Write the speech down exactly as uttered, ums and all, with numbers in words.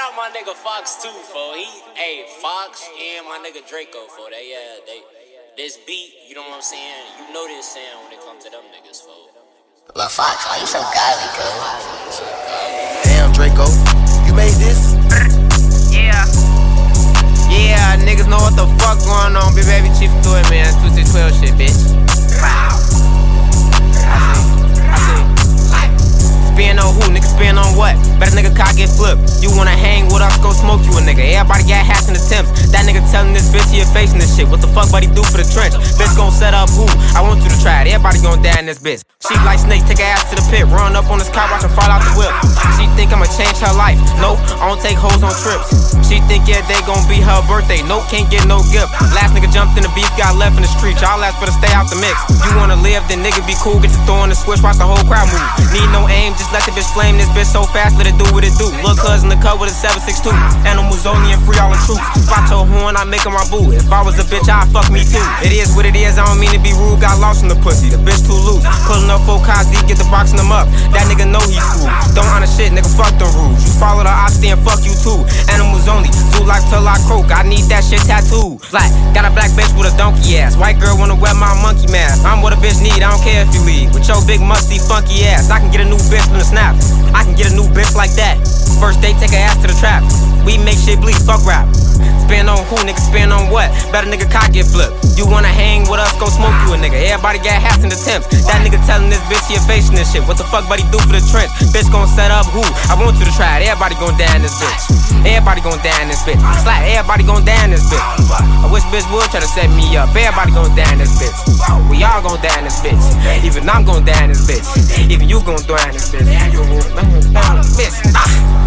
out my nigga Fox too, fo. He, hey, Fox and my nigga Draco, fo. They, uh, they, this beat, you know what I'm saying? You know this sound when it comes to them niggas, fo. Lil Fox, why you so godly, cuz? Damn, Draco, you made this? Yeah. Yeah, niggas know what the fuck going on. Big baby chief do it, man. two six twelve shit, bitch. Wow. I see. I see. Spin on who? Nigga spin on what? Better nigga cock get flipped. You wanna hang with us, go smoke you a nigga. Everybody got hats in the temps. That nigga telling this bitch he a facing this shit. What the fuck buddy do for the trench? Bitch gon' set up who? I want you to try it. Everybody gon' die in this bitch. She like snakes, take her ass to the pit. Run up on this car, watch her fall out the whip. She think I'ma change her life. Nope, I don't take hoes on trips. She think yeah, they gon' be her birthday. Nope, can't get no gift. Last nigga jumped in the beef, got left in the street. Y'all ass better stay out the mix. You wanna live, then nigga be cool. Get your throw in the switch, watch the whole crowd move. Need no aim, just let the bitch flame this bitch so fast, let it do what it do. Look cuz in the cut with a seven six two. Animals only and free all the troops. Spot your horn, I make her my boo. If I was a bitch, I'd fuck me too. It is what it is, I don't mean to be rude. Got lost in the pussy, the bitch too loose. Pulling up four cars deep, get the boxing them up. That nigga know he's cool. Don't honor shit, nigga, fuck them rules. You follow the ops, then fuck you too. Animals only, zoo like till I croak. I need that shit tattooed. Flat, got a black bitch with a donkey ass. White girl wanna wear my monkey mask. I'm what a bitch need, I don't care if you leave. With your big musty funky ass, I can get a new bitch from the snap. I can get a new bitch like that. First day, take her ass to the trap. We make shit bleed, fuck rap. Spin on who, nigga, spin on what? Better nigga cock get flipped. You wanna hang with us, go smoke you a nigga. Everybody got hats in the temps. That nigga telling this bitch he a facing this shit. What the fuck buddy do for the trench? Bitch gon' set up who? I want you to try it. Everybody gon' die in this bitch. Everybody gon' die in this bitch. Slap, everybody gon' die in this bitch. I wish bitch would try to set me up. Everybody gon' die in this bitch. We all gon' die in this bitch. Even I'm gon' die in this bitch. Even you gon' die in this bitch. Bitch. Ah.